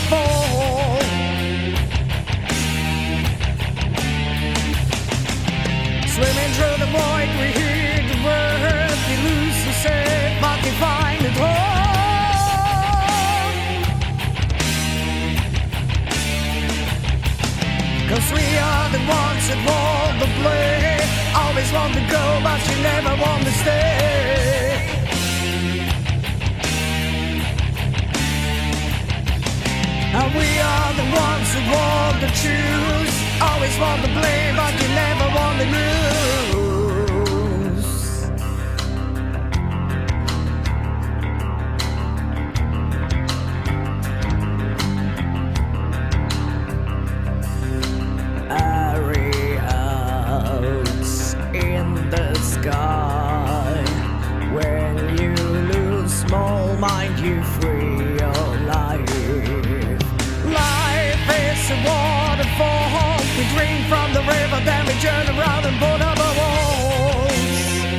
waterfall. Swimming through the void, we hear the word, we lose the set, but we find it all. 'Cause we are the ones that want to play. Always want to go, but you never want to stay. And we are the ones who want to choose. Always want to play, but you never want to lose. Aerials in the sky. When you lose small mind, you free your life. Life is a waterfall. We drink from the river, then we turn around and put up our walls.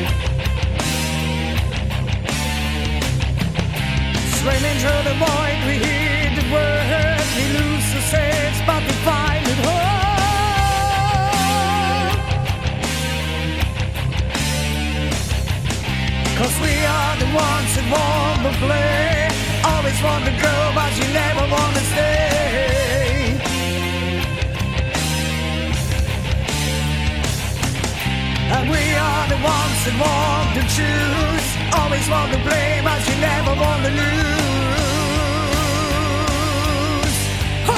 Swimming through the void, we hear the word, we lose the sense, but we find it home. 'Cause we are the ones that want to play. Always want to go, but you never want to stay. And we are the ones that want to choose. Always want to play, but you never want to lose. Oh.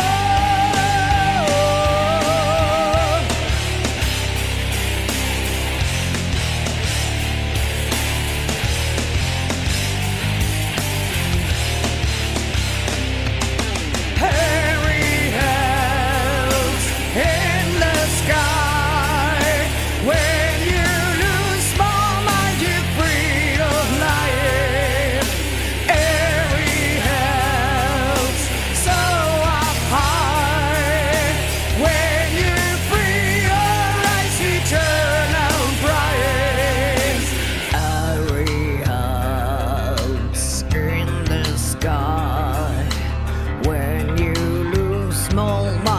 Aerials in the sky. When you lose small mind, you free your life. Aerials so up high. When you free your eyes, eternal prize. Aerials in the sky. When you lose small mind.